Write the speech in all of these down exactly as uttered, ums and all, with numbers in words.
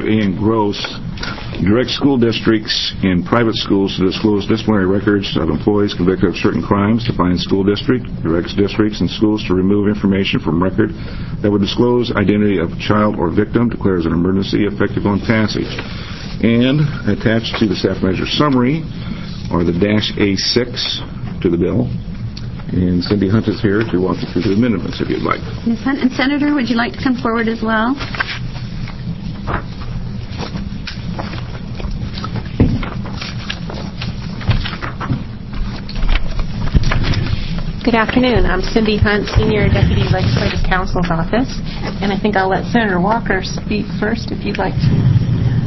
A and gross, direct school districts and private schools to disclose disciplinary records of employees convicted of certain crimes, defines school district, directs districts and schools to remove information from record that would disclose identity of child or victim, declares an emergency effective on passage. And attached to the staff measure summary are the dash A six to the bill. And Cindy Hunt is here to walk you through the amendments if you'd like. Miz Hunt, and Senator, would you like to come forward as well? Good afternoon. I'm Cindy Hunt, Senior Deputy Legislative Counsel's Office, and I think I'll let Senator Walker speak first if you'd like to.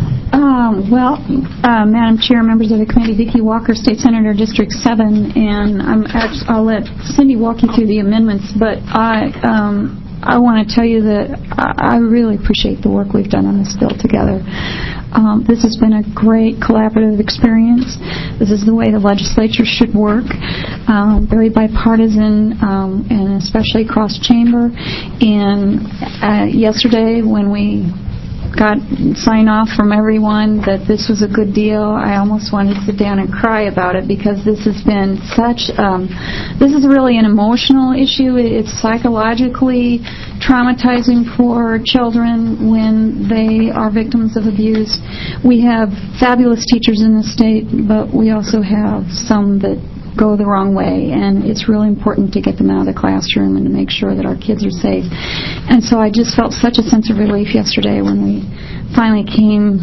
Um, well, uh, Madam Chair, members of the committee, Vicki Walker, State Senator, District seven, and I'm actually, I'll let Cindy walk you through the amendments, but I um, I want to tell you that I, I really appreciate the work we've done on this bill together. Um, this has been a great collaborative experience. This is the way the legislature should work, um, very bipartisan, um, and especially cross-chamber. And uh, yesterday when we got sign off from everyone that this was a good deal, I almost wanted to sit down and cry about it, because this has been such um, this is really an emotional issue. It's psychologically traumatizing for children when they are victims of abuse. We have fabulous teachers in the state, but we also have some that go the wrong way, and it's really important to get them out of the classroom and to make sure that our kids are safe. And so I just felt such a sense of relief yesterday when we finally came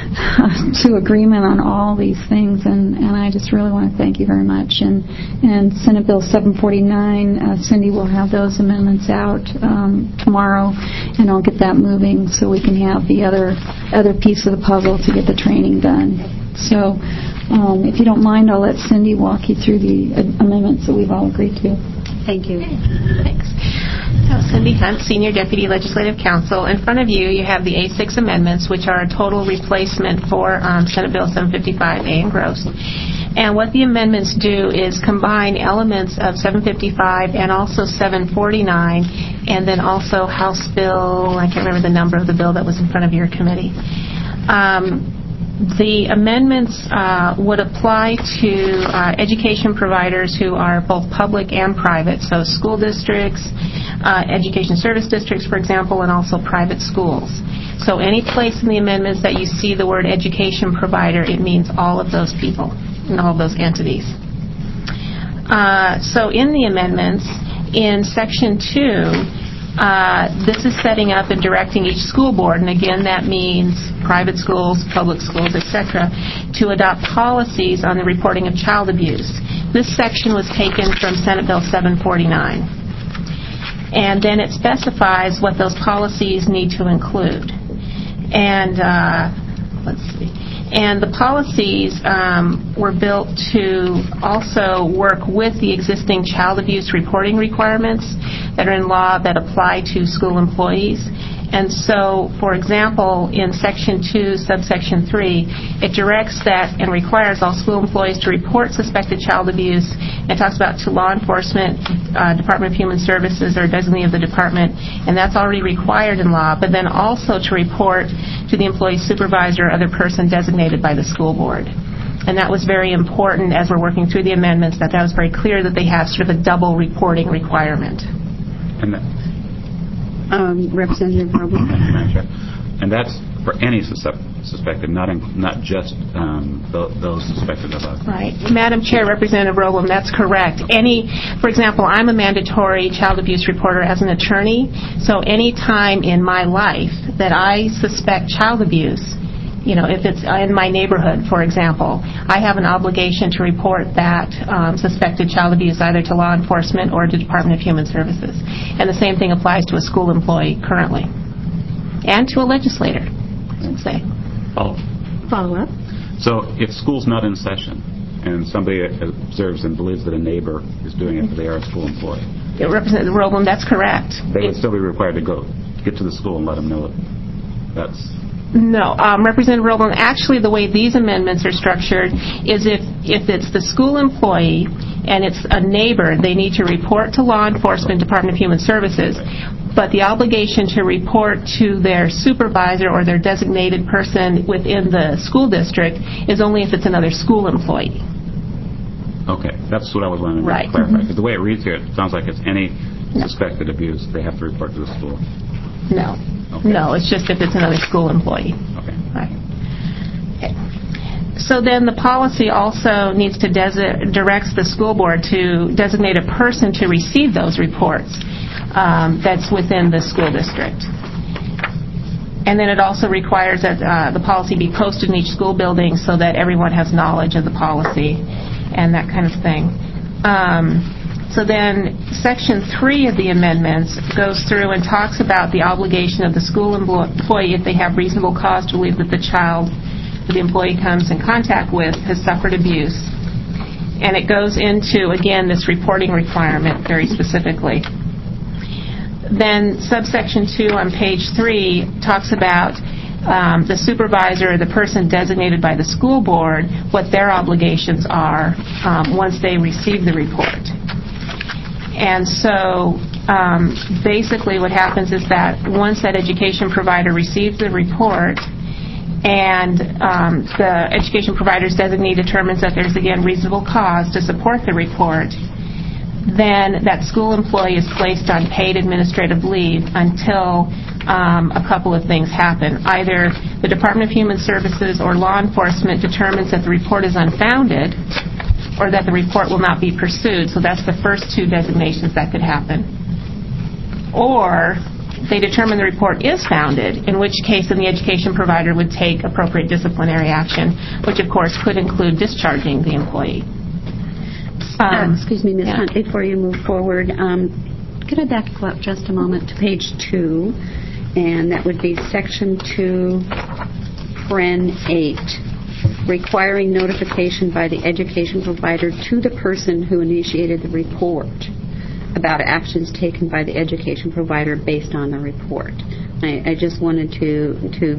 to agreement on all these things, and, and I just really want to thank you very much. And, and Senate Bill seven forty-nine, uh, Cindy will have those amendments out um, tomorrow, and I'll get that moving so we can have the other other piece of the puzzle to get the training done. So Um, if you don't mind, I'll let Cindy walk you through the uh, amendments that we've all agreed to. Thank you. Thanks. So Cindy Hunt, Senior Deputy Legislative Counsel. In front of you, you have the A six amendments, which are a total replacement for um, Senate Bill seven fifty-five A and gross. And what the amendments do is combine elements of seven fifty-five and also seven forty-nine, and then also House Bill, I can't remember the number of the bill that was in front of your committee. Um, The amendments uh, would apply to uh, education providers who are both public and private, so school districts, uh, education service districts, for example, and also private schools. So any place in the amendments that you see the word education provider, it means all of those people and all of those entities. Uh, so in the amendments, in Section two, Uh, this is setting up and directing each school board, and again that means private schools, public schools, et cetera, to adopt policies on the reporting of child abuse. This section was taken from Senate Bill seven forty-nine. And then it specifies what those policies need to include. And uh, let's see. And the policies um, were built to also work with the existing child abuse reporting requirements that are in law that apply to school employees. And so, for example, in Section two, Subsection three, it directs that and requires all school employees to report suspected child abuse. It talks about to law enforcement, uh, Department of Human Services, or designee of the department, and that's already required in law, but then also to report to the employee supervisor or other person designated by the school board. And that was very important as we're working through the amendments, that that was very clear that they have sort of a double reporting requirement. And that Um, Representative Robles. And that's for any sus- suspected, not in, not just um, th- those suspected of a... Right. Madam Chair, Representative Roblem, that's correct. Any, for example, I'm a mandatory child abuse reporter as an attorney, so any time in my life that I suspect child abuse, you know, if it's in my neighborhood, for example, I have an obligation to report that um, suspected child abuse either to law enforcement or to Department of Human Services. And the same thing applies to a school employee currently. And to a legislator, let's say. Follow. Follow up. So if school's not in session and somebody observes and believes that a neighbor is doing it, but they are a school employee. Yeah, Representative Roblem, that's correct. They would still be required to go get to the school and let them know it. That's... No, um, Representative Roblem, actually the way these amendments are structured is if, if it's the school employee and it's a neighbor, they need to report to law enforcement, Department of Human Services. but the obligation to report to their supervisor or their designated person within the school district is only if it's another school employee. Okay, that's what I was wanting Right. to clarify. Because the way it reads here, it sounds like it's any suspected abuse, they have to report to the school. No. Okay. No, it's just if it's another school employee. Okay. Right. Okay. So then the policy also needs to desi- directs the school board to designate a person to receive those reports um, that's within the school district. And then it also requires that uh, the policy be posted in each school building so that everyone has knowledge of the policy and that kind of thing. Um, so then Section three of the amendments goes through and talks about the obligation of the school employee, if they have reasonable cause to believe that the child that the employee comes in contact with has suffered abuse. And it goes into, again, this reporting requirement very specifically. Then subsection two on page three talks about um, the supervisor or the person designated by the school board, what their obligations are um, once they receive the report. And so um, basically what happens is that once that education provider receives the report and um, the education provider's designee determines that there's, again, reasonable cause to support the report, then that school employee is placed on paid administrative leave until um, a couple of things happen. Either the Department of Human Services or law enforcement determines that the report is unfounded or that the report will not be pursued. So that's the first two designations that could happen. Or they determine the report is founded, in which case then the education provider would take appropriate disciplinary action, which of course could include discharging the employee. Uh, Um, excuse me, Miz yeah. Hunt, before you move forward, um, could I back up just a moment to page two, and that would be section two, paren eight, requiring notification by the education provider to the person who initiated the report about actions taken by the education provider based on the report. I, I just wanted to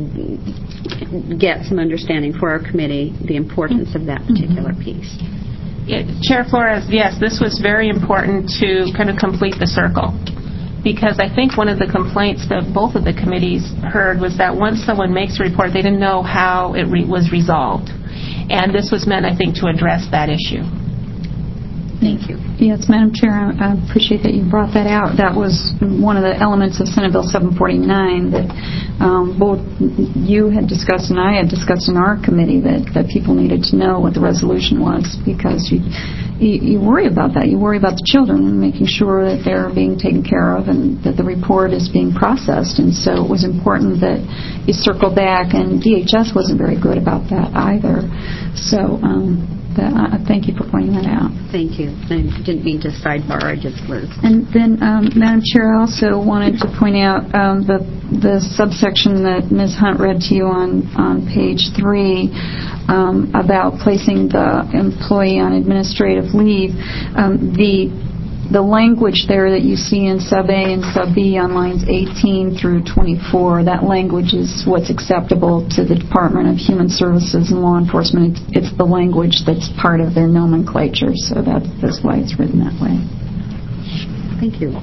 to get some understanding for our committee the importance of that particular piece. Yeah, Chair Flores, yes, this was very important to kind of complete the circle, because I think one of the complaints that both of the committees heard was that once someone makes a report, they didn't know how it re- was resolved. And this was meant, I think, to address that issue. Thank you. Yes, Madam Chair, I appreciate that you brought that out. That was one of the elements of Senate Bill seven forty-nine that um, both you had discussed and I had discussed in our committee, that, that people needed to know what the resolution was, because you, you, you worry about that. You worry about the children and making sure that they're being taken care of and that the report is being processed. And so it was important that you circle back, and D H S wasn't very good about that either. So um, that, uh, thank you for pointing that out. Thank you. I didn't mean to sidebar, I just was. And then, um, Madam Chair, I also wanted to point out um, the the subsection that Miz Hunt read to you on, on page three um, about placing the employee on administrative leave. Um, the the language there that you see in sub A and sub B on lines eighteen through twenty-four, that language is what's acceptable to the Department of Human Services and law enforcement. It's, it's the language that's part of their nomenclature, so that's, that's why it's written that way. Thank you.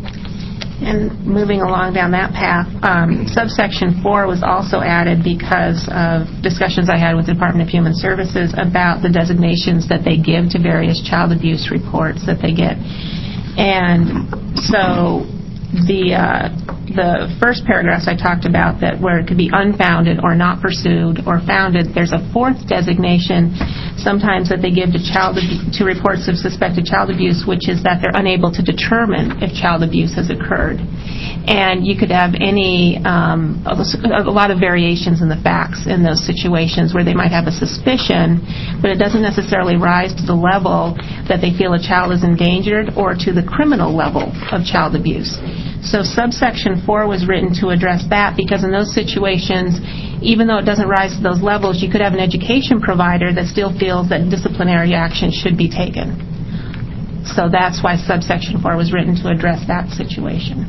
And moving along down that path, um, subsection four was also added because of discussions I had with the Department of Human Services about the designations that they give to various child abuse reports that they get. And so the uh, the first paragraphs I talked about, that where it could be unfounded or not pursued or founded, there's a fourth designation sometimes that they give to child abu- to reports of suspected child abuse, which is that they're unable to determine if child abuse has occurred. And you could have any um, a lot of variations in the facts in those situations where they might have a suspicion, but it doesn't necessarily rise to the level that they feel a child is endangered or to the criminal level of child abuse. So subsection four was written to address that, because in those situations, even though it doesn't rise to those levels, you could have an education provider that still feels that disciplinary action should be taken. So that's why subsection four was written to address that situation.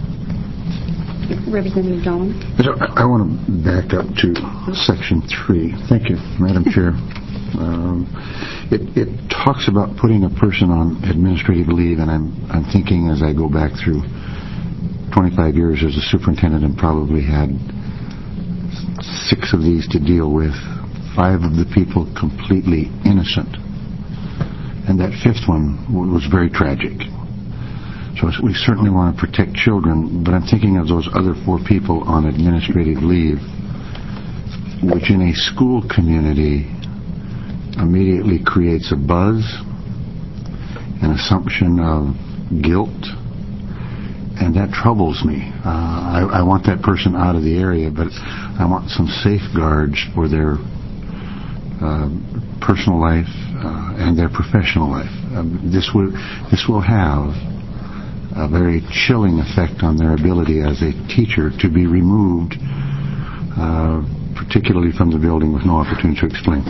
Representative Dolan? I, I want to back up to section three. Thank you, Madam Chair. Um, it, it talks about putting a person on administrative leave, and I'm, I'm thinking as I go back through twenty-five years as a superintendent and probably had six of these to deal with, five of the people completely innocent. And that fifth one w- was very tragic. So we certainly want to protect children, but I'm thinking of those other four people on administrative leave, which in a school community immediately creates a buzz, an assumption of guilt, and that troubles me. Uh, I, I want that person out of the area, but I want some safeguards for their uh, personal life uh, and their professional life. Um, this will this will have a very chilling effect on their ability as a teacher to be removed, uh, particularly from the building with no opportunity to explain.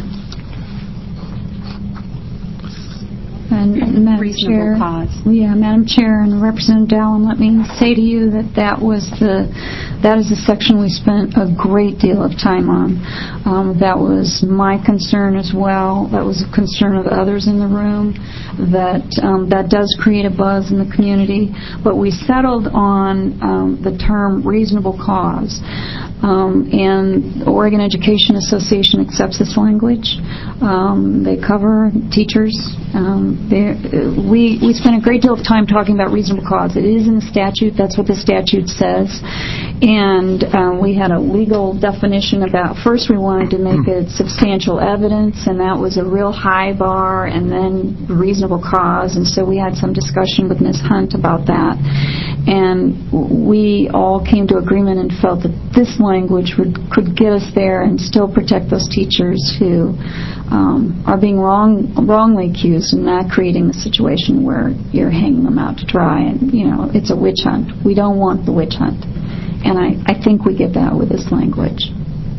And Madam Reasonable Chair, cause. yeah, Madam Chair and Representative Dallin, let me say to you that that was the that is the section we spent a great deal of time on. Um, that was my concern as well. That was a concern of others in the room. That um, that does create a buzz in the community. But we settled on um, the term reasonable cause. Um, and the Oregon Education Association accepts this language. Um, they cover teachers. Um, we we spent a great deal of time talking about reasonable cause. It is in the statute. That's what the statute says. And um, we had a legal definition about, first we wanted to make it substantial evidence, and that was a real high bar, and then reasonable cause. And so we had some discussion with Miz Hunt about that. And we all came to agreement and felt that this language would, could get us there and still protect those teachers who um, are being wrong, wrongly accused and not creating the situation where you're hanging them out to dry and, you know, it's a witch hunt. We don't want the witch hunt. And I, I think we get that with this language.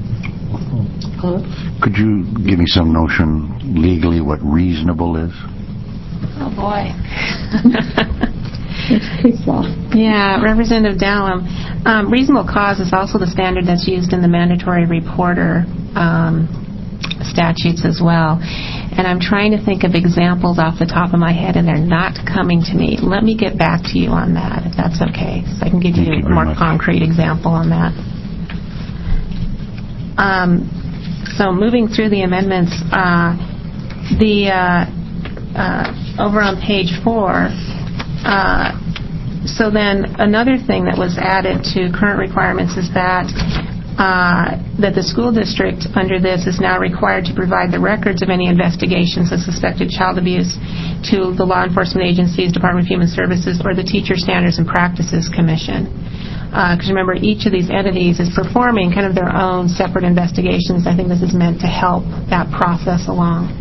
Could you give me some notion legally what reasonable is? Oh, boy. It's case law. Yeah, Representative Dallin. Um, reasonable cause is also the standard that's used in the mandatory reporter um, statutes as well. And I'm trying to think of examples off the top of my head, and they're not coming to me. Let me get back to you on that, if that's okay, so I can give Thank you you a very more much. concrete example on that. Um, so moving through the amendments, uh, the uh, uh, over on page four, uh, so then another thing that was added to current requirements is that uh, that the school district under this is now required to provide the records of any investigations of suspected child abuse to the law enforcement agencies, Department of Human Services, or the Teacher Standards and Practices Commission. Because uh, remember, each of these entities is performing kind of their own separate investigations. I think this is meant to help that process along.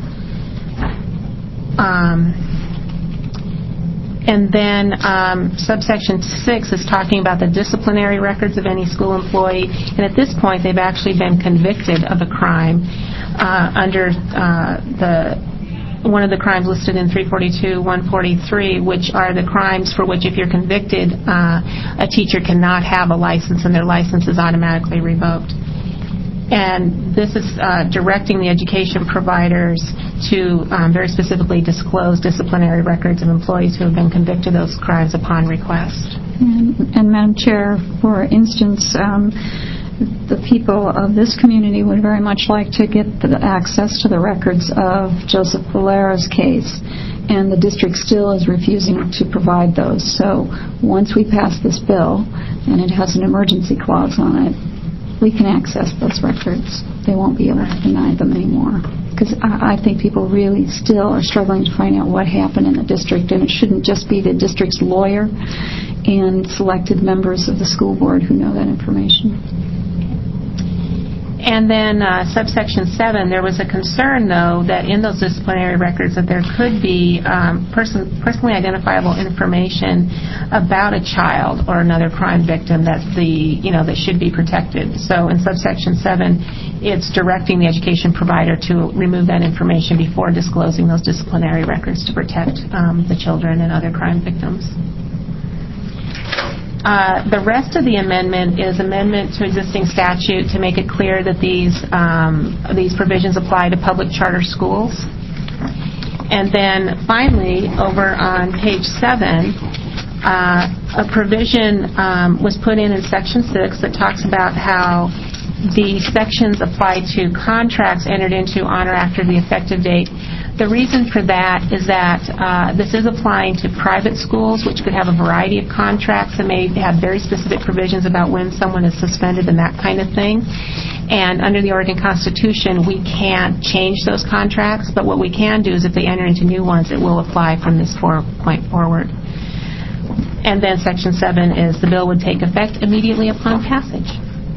Um, And then um, subsection six is talking about the disciplinary records of any school employee. And at this point, they've actually been convicted of a crime uh, under uh, the one of the crimes listed in three forty-two, one forty-three, which are the crimes for which, if you're convicted, uh, a teacher cannot have a license and their license is automatically revoked. And this is uh, directing the education providers to um, very specifically disclose disciplinary records of employees who have been convicted of those crimes upon request. And, and Madam Chair, for instance, um, the people of this community would very much like to get the access to the records of Joseph Valera's case, and the district still is refusing to provide those. So once we pass this bill, and it has an emergency clause on it, we can access those records. They won't be able to deny them anymore. Because I, I think people really still are struggling to find out what happened in the district, and it shouldn't just be the district's lawyer and selected members of the school board who know that information. And then uh, subsection seven, there was a concern, though, that in those disciplinary records that there could be um, person, personally identifiable information about a child or another crime victim that the you know that should be protected. So in subsection seven, it's directing the education provider to remove that information before disclosing those disciplinary records to protect um, the children and other crime victims. Uh, the rest of the amendment is amendment to existing statute to make it clear that these um, these provisions apply to public charter schools. And then finally, over on page seven, uh, a provision um, was put in in Section six that talks about how the sections apply to contracts entered into on or after the effective date. The reason for that is that uh, this is applying to private schools, which could have a variety of contracts and may have very specific provisions about when someone is suspended and that kind of thing. And under the Oregon Constitution, we can't change those contracts, but what we can do is if they enter into new ones, it will apply from this point forward. And then Section seven is the bill would take effect immediately upon passage.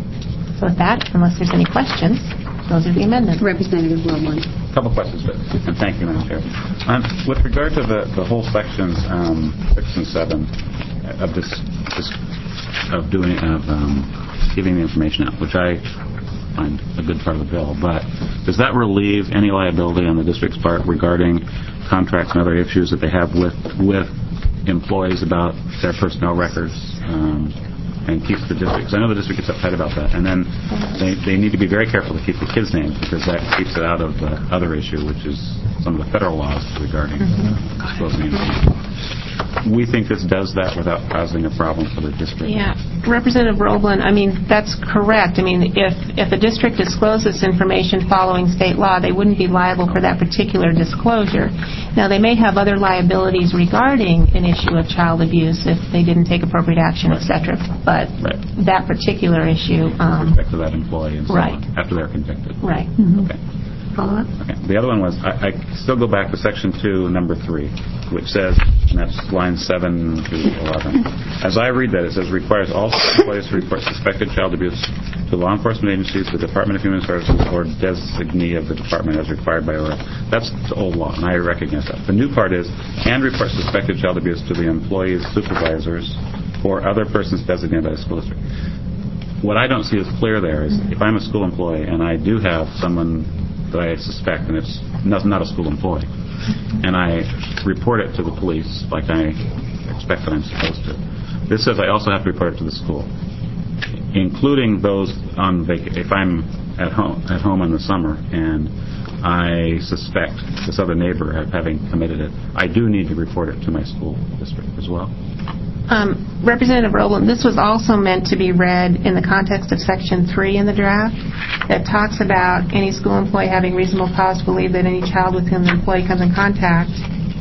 So with that, unless there's any questions, those are the amendments. Representative Wilmot. A couple questions, but, and thank you, Madam Chair. Um, with regard to the, the whole sections, um, six and seven, of this, this of doing, of um, giving the information out, which I find a good part of the bill, but does that relieve any liability on the district's part regarding contracts and other issues that they have with with employees about their personnel records? Um, and keeps the district, because I know the district gets upset about that, and then they, they need to be very careful to keep the kids' names, because that keeps it out of the other issue, which is some of the federal laws regarding uh, disclosing information. We think this does that without causing a problem for the district. Yeah. Representative Roblin, I mean, that's correct. I mean, if, if a district discloses information following state law, they wouldn't be liable for that particular disclosure. Now, they may have other liabilities regarding an issue of child abuse if they didn't take appropriate action, et cetera. But right. that particular issue... Um, With respect to that employee and so right. on, after they're convicted. Right. Mm-hmm. Okay. Follow-up? Okay. The other one was, I, I still go back to Section two, Number three, which says, and that's line seven to eleven. As I read that, it says, requires all employees to report suspected child abuse to law enforcement agencies, the Department of Human Services, or designee of the department as required by O R A. That's the old law, and I recognize that. The new part is, and report suspected child abuse to the employee's supervisors or other persons designated by the school district. What I don't see as clear there is, if I'm a school employee and I do have someone that I suspect, and it's not, not a school employee, and I report it to the police like I expect that I'm supposed to. This says I also have to report it to the school, including those on vac- if I'm at home at home in the summer and I suspect this other neighbor of having committed it, I do need to report it to my school district as well. Um, Representative Roblin, this was also meant to be read in the context of Section three in the draft that talks about any school employee having reasonable cause to believe that any child with whom the employee comes in contact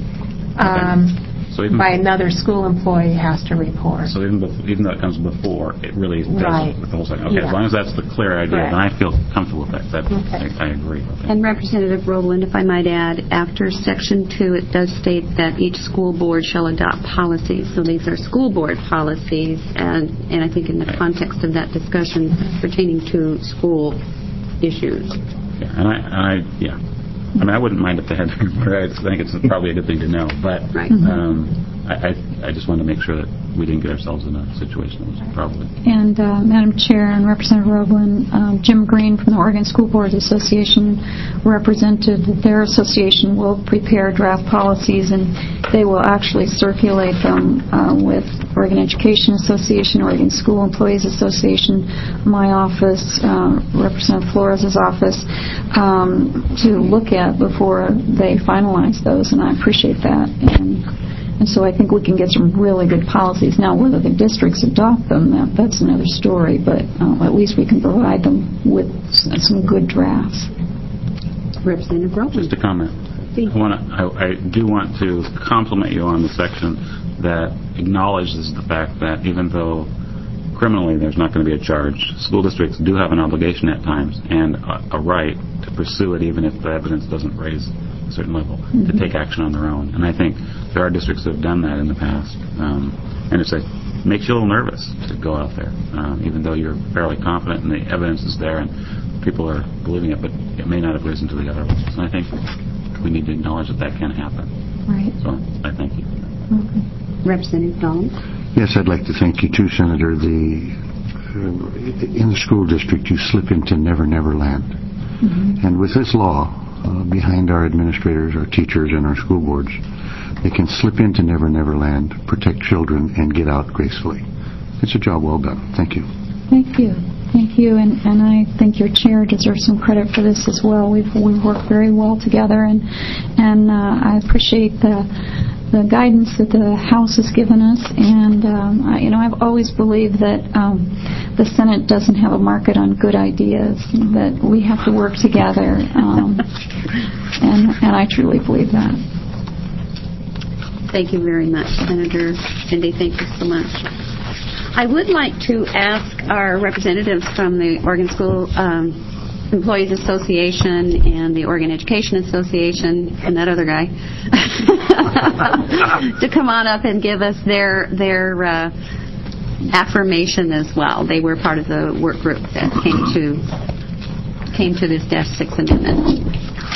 um, okay. so even, by another school employee has to report. So even, bef- even though it comes before, it really does right. with the whole thing. Okay, yeah. as long as that's the clear idea, Correct. then I feel comfortable with that. that okay. I, I agree. Okay. And Representative Rowland, if I might add, after Section two, it does state that each school board shall adopt policies. So these are school board policies, and, and I think in the context of that discussion pertaining to school issues. Yeah, and I, and I, yeah. I mean, I wouldn't mind if they had. I think it's probably a good thing to know, but right. um, I, I, I just wanted to make sure that we didn't get ourselves in a situation that was probably. And uh, Madam Chair and Representative Roblin, um, Jim Green from the Oregon School Boards Association represented that their association will prepare draft policies, and they will actually circulate them uh, with Oregon Education Association, Oregon School Employees Association, my office, uh, Representative Flores' office, um, to look at before they finalize those, and I appreciate that. And And so I think we can get some really good policies. Now, whether the districts adopt them, that, that's another story, but uh, at least we can provide them with some good drafts. Representative Roblin. Just a comment. I, wanna, I, I do want to compliment you on the section that acknowledges the fact that even though criminally there's not going to be a charge, school districts do have an obligation at times and a, a right to pursue it even if the evidence doesn't raise a certain level, mm-hmm. to take action on their own. And I think there are districts that have done that in the past. Um, and it's a, it makes you a little nervous to go out there, um, even though you're fairly confident and the evidence is there and people are believing it, but it may not have risen to the other levels. And I think we need to acknowledge that that can happen. Right. So I thank you. Okay. Representative Dahl. Yes, I'd like to thank you too, Senator. The uh, in the school district, you slip into Never Never Land. Mm-hmm. And with this law uh, behind our administrators, our teachers, and our school boards, they can slip into Never Never Land, protect children, and get out gracefully. It's a job well done. Thank you. Thank you. Thank you, and, and I think your chair deserves some credit for this as well. We've we've worked very well together, and and uh, I appreciate the the guidance that the House has given us, and um, I, you know, I've always believed that um, the Senate doesn't have a market on good ideas, that we have to work together, um, and, and I truly believe that. Thank you very much, Senator Cindy. Thank you so much. I would like to ask our representatives from the Oregon School um, Employees Association and the Oregon Education Association and that other guy to come on up and give us their their uh, affirmation as well. They were part of the work group that came to came to this Dash six amendment.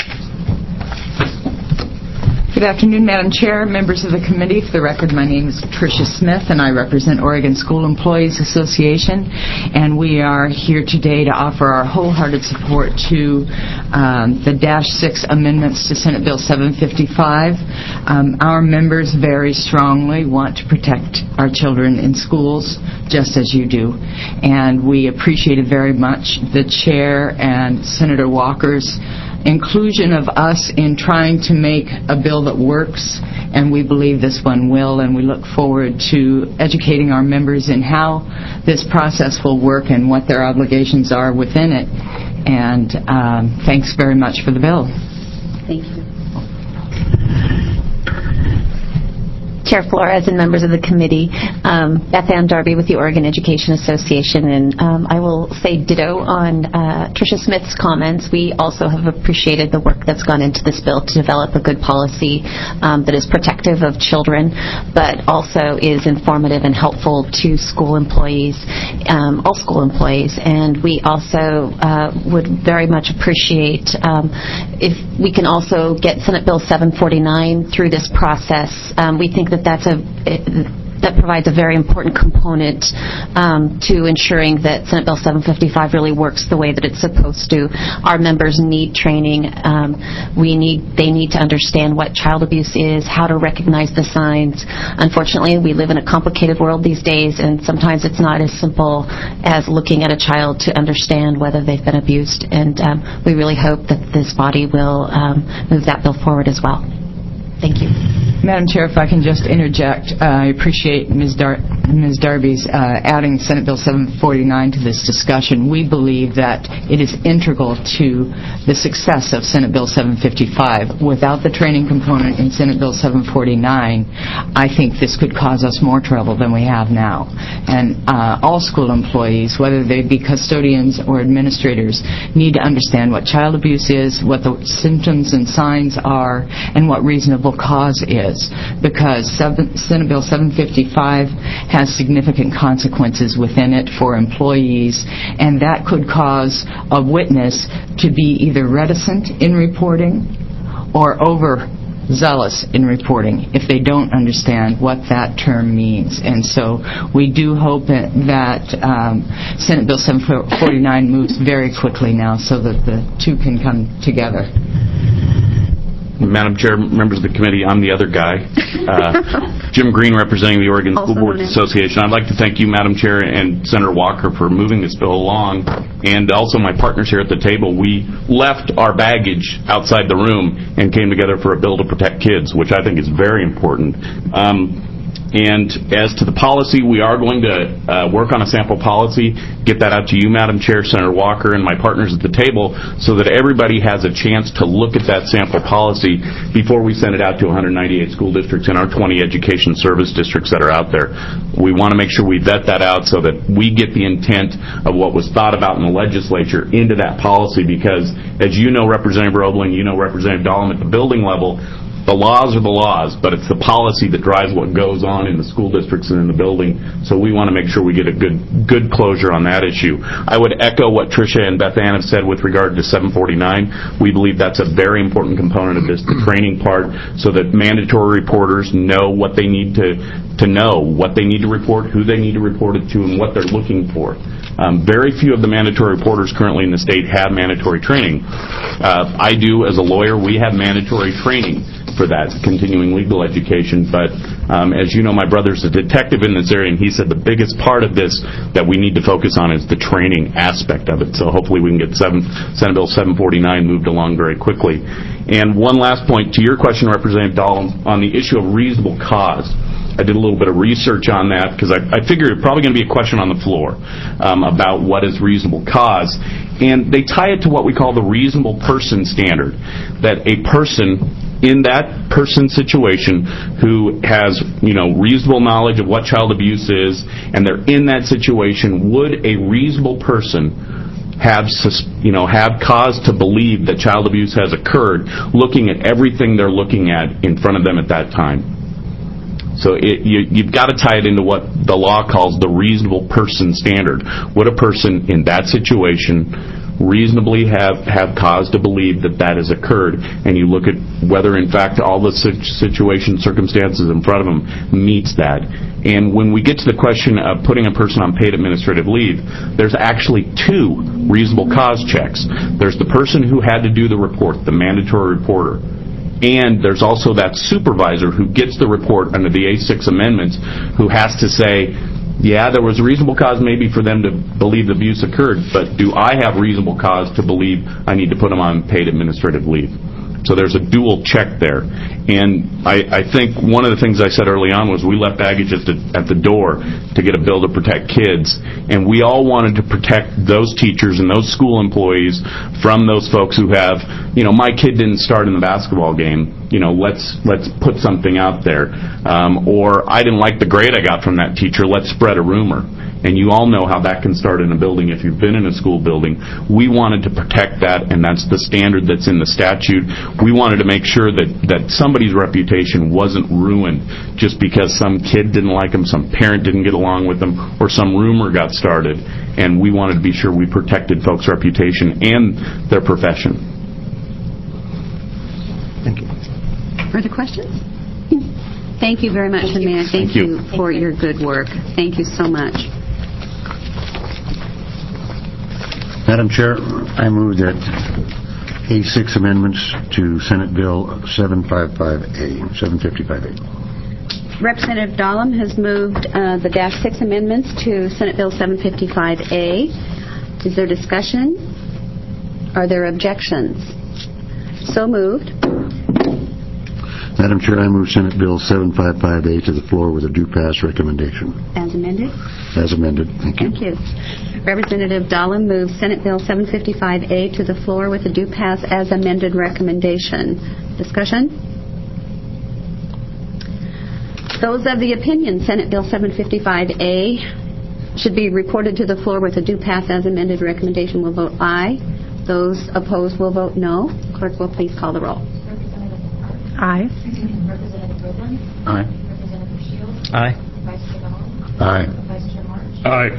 Good afternoon, Madam Chair, members of the committee. For the record, my name is Tricia Smith, and I represent Oregon School Employees Association, and we are here today to offer our wholehearted support to um, the Dash six amendments to Senate Bill seven fifty-five. Um, our members very strongly want to protect our children in schools, just as you do, and we appreciated very much the Chair and Senator Walker's inclusion of us in trying to make a bill that works, and we believe this one will, and we look forward to educating our members in how this process will work and what their obligations are within it. And um, thanks very much for the bill. Thank you. Chair Flores and members of the committee, um, Beth Ann Darby with the Oregon Education Association, and um, I will say ditto on uh, Tricia Smith's comments. We also have appreciated the work that's gone into this bill to develop a good policy um, that is protective of children, but also is informative and helpful to school employees, um, all school employees. And we also uh, would very much appreciate um, if we can also get Senate Bill seven forty-nine through this process. Um, we think that that's a that provides a very important component um, to ensuring that Senate Bill seven fifty-five really works the way that it's supposed to. Our members need training. Um, we need they need to understand what child abuse is, how to recognize the signs. Unfortunately, we live in a complicated world these days, and sometimes it's not as simple as looking at a child to understand whether they've been abused. And um, we really hope that this body will um, move that bill forward as well. Thank you. Madam Chair, if I can just interject, uh, I appreciate Miz Dar- Miz Darby's uh, adding Senate Bill seven forty-nine to this discussion. We believe that it is integral to the success of Senate Bill seven fifty-five. Without the training component in Senate Bill seven forty-nine, I think this could cause us more trouble than we have now. And uh, all school employees, whether they be custodians or administrators, need to understand what child abuse is, what the symptoms and signs are, and what reasonable cause is, because Senate Bill seven fifty-five has significant consequences within it for employees, and that could cause a witness to be either reticent in reporting or overzealous in reporting if they don't understand what that term means. And so we do hope that, that um, Senate Bill seven forty-nine moves very quickly now so that the two can come together. Madam Chair, members of the committee, I'm the other guy. Uh, Jim Green, representing the Oregon School Boards Association. I'd like to thank you, Madam Chair, and Senator Walker for moving this bill along, and also my partners here at the table. We left our baggage outside the room and came together for a bill to protect kids, which I think is very important. Um, And as to the policy, we are going to uh, work on a sample policy, get that out to you, Madam Chair, Senator Walker, and my partners at the table, so that everybody has a chance to look at that sample policy before we send it out to one hundred ninety-eight school districts and our twenty education service districts that are out there. We want to make sure we vet that out so that we get the intent of what was thought about in the legislature into that policy, because, as you know, Representative Roebling, you know, Representative Dahlem, at the building level, the laws are the laws, but it's the policy that drives what goes on in the school districts and in the building. So we want to make sure we get a good good closure on that issue. I would echo what Tricia and Beth Ann have said with regard to seven forty-nine. We believe that's a very important component of this, the training part, so that mandatory reporters know what they need to, to know, what they need to report, who they need to report it to, and what they're looking for. Um, very few of the mandatory reporters currently in the state have mandatory training. Uh, I do, as a lawyer. We have mandatory training for that, continuing legal education. But um, as you know, my brother's a detective in this area, and he said the biggest part of this that we need to focus on is the training aspect of it. So hopefully we can get seven, Senate Bill seven forty-nine moved along very quickly. And one last point to your question, Representative Dahl, on the issue of reasonable cause. I did a little bit of research on that because I, I figured it's probably going to be a question on the floor um, about what is reasonable cause. And they tie it to what we call the reasonable person standard, that a person in that person's situation who has, you know, reasonable knowledge of what child abuse is, and they're in that situation, would a reasonable person have, you know, have cause to believe that child abuse has occurred, looking at everything they're looking at in front of them at that time? So it, you, you've got to tie it into what the law calls the reasonable person standard. Would a person in that situation reasonably have, have cause to believe that that has occurred? And you look at whether, in fact, all the situation, circumstances in front of them meets that. And when we get to the question of putting a person on paid administrative leave, there's actually two reasonable cause checks. There's the person who had to do the report, the mandatory reporter. And there's also that supervisor who gets the report under the A six amendments who has to say, yeah, there was a reasonable cause maybe for them to believe the abuse occurred, but do I have reasonable cause to believe I need to put them on paid administrative leave? So there's a dual check there. And I, I think one of the things I said early on was we left baggage at the, at the door to get a bill to protect kids. And we all wanted to protect those teachers and those school employees from those folks who have, you know, my kid didn't start in the basketball game. You know, let's let's put something out there. Um, or I didn't like the grade I got from that teacher. Let's spread a rumor. And you all know how that can start in a building if you've been in a school building. We wanted to protect that, and that's the standard that's in the statute. We wanted to make sure that, that somebody's reputation wasn't ruined just because some kid didn't like them, some parent didn't get along with them, or some rumor got started. And we wanted to be sure we protected folks' reputation and their profession. Thank you. Further questions? Thank you very much, and may I thank, Thank you. you for your good work. Thank you so much. Madam Chair, I move that A six amendments to Senate Bill seven fifty-five A, seven fifty-five A. Representative Dahlem has moved uh, the dash six amendments to Senate Bill seven fifty-five A. Is there discussion? Are there objections? So moved. Madam Chair, I move Senate Bill seven fifty-five A to the floor with a due pass recommendation. As amended? As amended. Thank you. Thank you. Representative Dahlem moves Senate Bill seven fifty-five A to the floor with a due pass as amended recommendation. Discussion? Those of the opinion Senate Bill seven fifty-five A should be reported to the floor with a due pass as amended recommendation will vote aye. Those opposed will vote no. Clerk will please call the roll. Aye. Representative Goodland? Aye. Representative Shields? Aye. Vice Chair Dahl? Aye. Vice Chair March? Aye.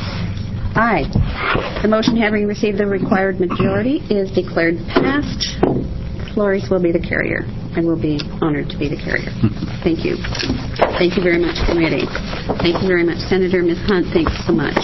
Aye. The motion, having received the required majority, is declared passed. Flores will be the carrier, and will be honored to be the carrier. Thank you. Thank you very much, committee. Thank you very much, Senator. Miz Hunt, thanks so much.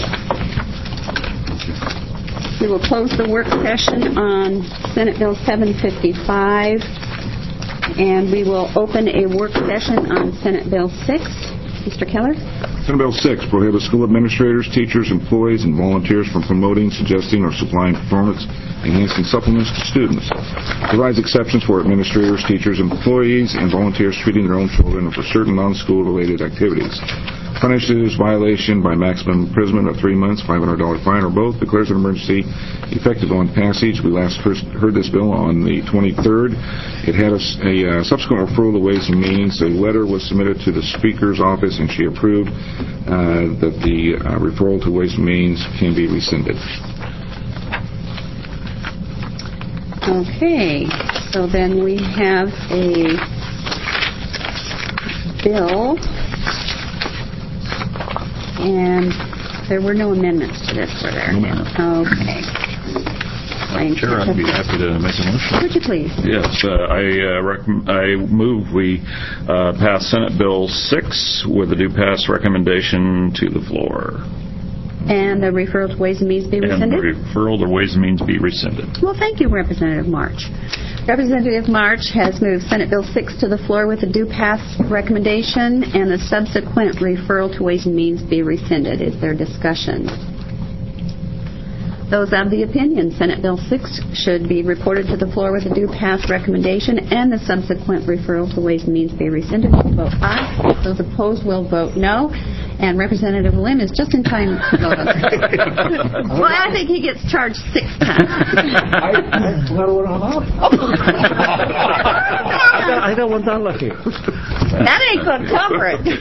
We will close the work session on Senate Bill seven fifty-five, and we will open a work session on Senate Bill six. Mister Keller? Senate Bill six prohibits school administrators, teachers, employees, and volunteers from promoting, suggesting, or supplying performance-enhancing supplements to students. Provides exceptions for administrators, teachers, employees, and volunteers treating their own children for certain non-school-related activities. Punishes violation by maximum imprisonment of three months, five hundred dollars fine, or both. Declares an emergency effective on passage. We last first heard this bill on the twenty-third. It had a, a uh, subsequent referral to Ways and Means. A letter was submitted to the Speaker's office, and she approved uh, that the uh, referral to Ways and Means can be rescinded. Okay, so then we have a bill, and there were no amendments to this, were there? No. Okay. Madam Chair, I'd be happy to make a motion. Would you please? Yes, uh, I uh, rec- I move we uh, pass Senate Bill six with a due pass recommendation to the floor. And the referral to Ways and Means be rescinded? And the referral to Ways and Means be rescinded. Well, thank you, Representative March. Representative March has moved Senate Bill six to the floor with a due pass recommendation, and the subsequent referral to Ways and Means be rescinded. Is there discussion? Those of the opinion Senate Bill six should be reported to the floor with a due pass recommendation and the subsequent referral to Ways and Means be rescinded will vote aye. Those opposed will vote no. And Representative Lim is just in time to vote on that. Well, I think he gets charged six times. I don't want that lucky. That ain't going to cover it.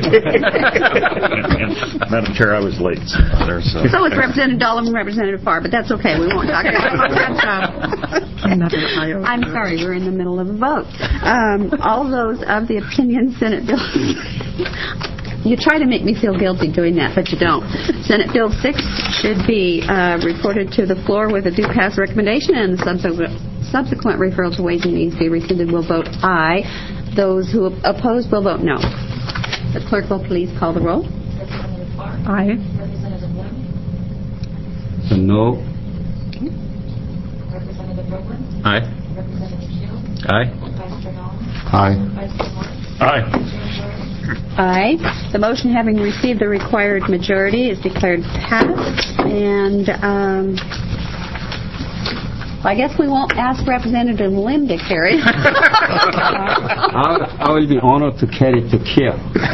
Madam Chair, I was late. So, there's, uh, so is Representative Dahlem and Representative Farr, but that's okay. We won't talk about that. I'm sorry, we're in the middle of a vote. Um, all those of the opinion Senate Bill... You try to make me feel guilty doing that, but you don't. Senate Bill six should be uh, reported to the floor with a due pass recommendation, and the subsequent, subsequent referral to Ways and Means be rescinded will vote aye. Those who oppose will vote no. The clerk will please call the roll. Representative Farr? Aye. Representative Lim? No. Representative Rowland? Aye. Representative Shields? Aye. Vice Chair Dahlem? Aye. Vice Chair Morris? Aye. Chair Flores? Aye. The motion, having received the required majority, is declared passed. And um, I guess we won't ask Representative Lim to carry. I, I will be honored to carry to care.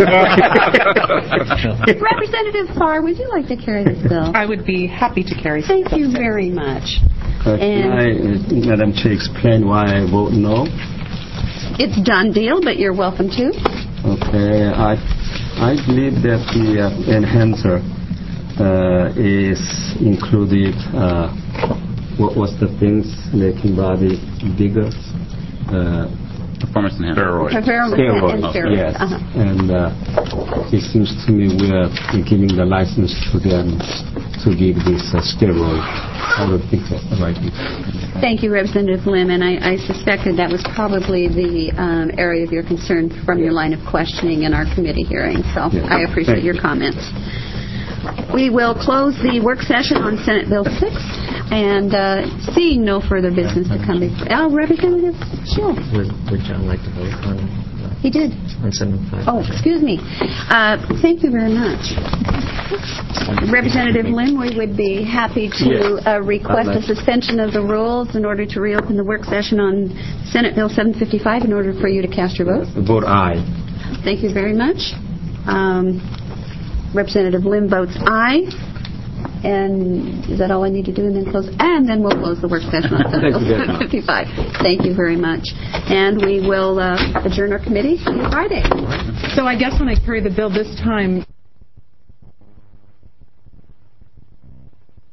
Representative Farr, would you like to carry this bill? I would be happy to carry. Thank you very much. Uh, can I, uh, Madam Chair, explain why I vote no? It's done deal, but you're welcome to. Okay, I I believe that the uh, enhancer uh, is included. Uh, what was the things making body bigger? Uh, Performance enhancement. Steroids. Steroids. And steroids. Yes, Uh-huh. and uh, it seems to me we are giving the license to them to give this uh, steroid. I don't think that's the right thing. Thank you, Representative Lim, and I, I suspected that was probably the um, area of your concern from your line of questioning in our committee hearing, so Yeah. I appreciate Thank your you. comments. We will close the work session on Senate Bill six, and uh, seeing no further business to come before... Oh, Representative Shields. Would, would John like to vote on, uh, He did. on seven five? Oh, excuse me. Uh, thank you very much. Representative Lim, we would be happy to Yes. uh, request I'd a like- suspension of the rules in order to reopen the work session on Senate Bill seven fifty-five in order for you to cast your vote. Vote aye. Thank you very much. Um, Representative Lim votes aye. And is that all I need to do and then close? And then we'll close the work session on Senate Bill Thank you very seven much. fifty-five. Thank you very much. And we will uh, adjourn our committee on Friday. So I guess when I carry the bill this time,